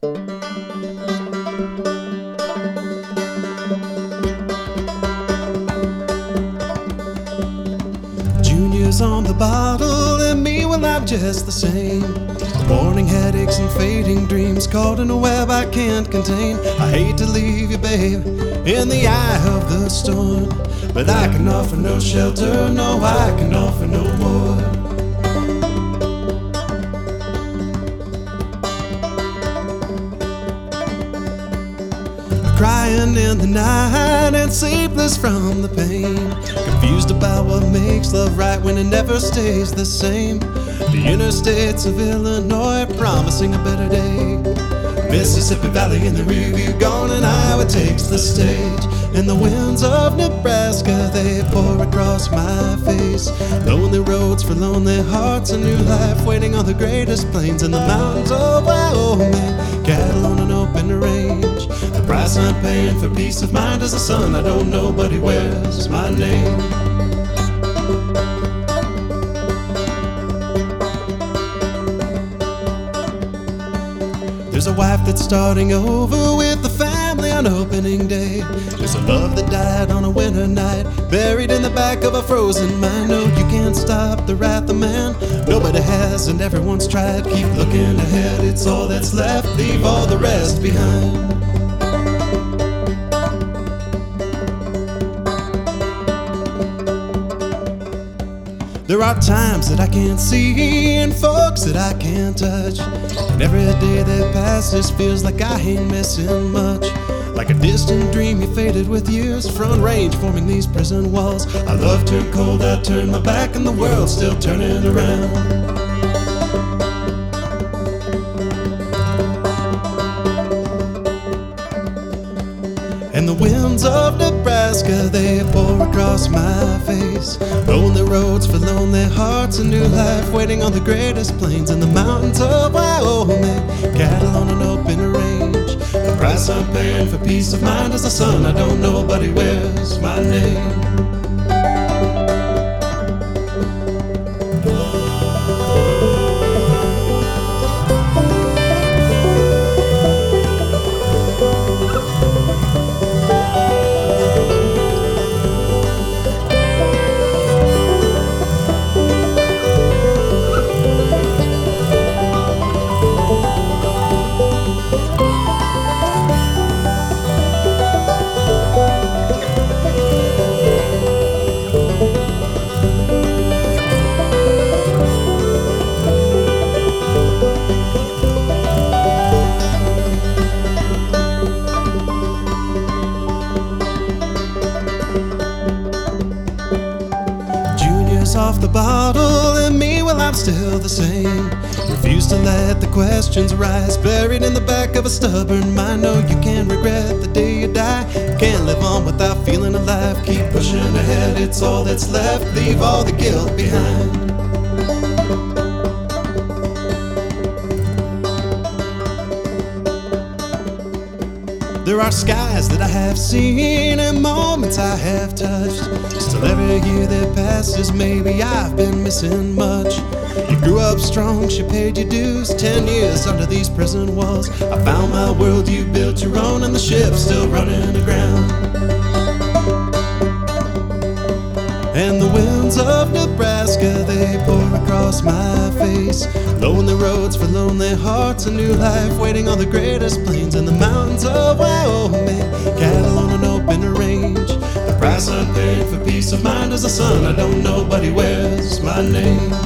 Junior's on the bottle and me, well, I'm just the same. Morning headaches and fading dreams caught in a web I can't contain. I hate to leave you, babe, in the eye of the storm, but I can offer no shelter, no, I can offer no more. Crying in the night and sleepless from the pain, confused about what makes love right when it never stays the same. The interstates of Illinois promising a better day, Mississippi Valley in the rearview gone, and Iowa takes the stage. And the winds of Nebraska, they pour across my face. Lonely roads for lonely hearts, a new life waiting on the greatest plains in the mountains of Wyoming. Cattle on an open range, the price I'm paying for peace of mind is a son I don't know, but he wears my name. There's a wife that's starting over with the family on opening day. There's a love that died on a winter night, buried in the back of a frozen mine. No, you can't stop the wrath of man, nobody has and everyone's tried. Keep looking ahead, it's all that's left, leave all the rest behind. There are times that I can't see and folks that I can't touch, and every day that passes feels like I ain't missing much. Like a distant dream you faded with years, front range forming these prison walls. Our love turned cold, I turned my back, and the world's still turning around. And the winds of Nebraska, they pour across my face. Lonely roads for lonely hearts, a new life waiting on the greatest plains in the mountains of Wyoming. Cattle on an open range, the price I'm paying for peace of mind is a son I don't know, but he wears my name. Off the bottle and me, well, I'm still the same. Refuse to let the questions rise, buried in the back of a stubborn mind. No, you can't regret the day you die, can't live on without feeling alive. Keep pushing ahead, it's all that's left, leave all the guilt behind. There are skies that I have seen and moments I have touched. Still every year that passes, maybe I've been missing much. You grew up strong, she paid your dues, 10 years under these prison walls. I found my world, you built your own, and the ship's still running aground. And the winds of Nebraska, they pour across my face. Lonely roads for lonely hearts, a new life waiting on the greatest plains in the mountains of Wyoming. Cattle on an open range, the price I'm paying for peace of mind is a son I don't know, but he wears my name.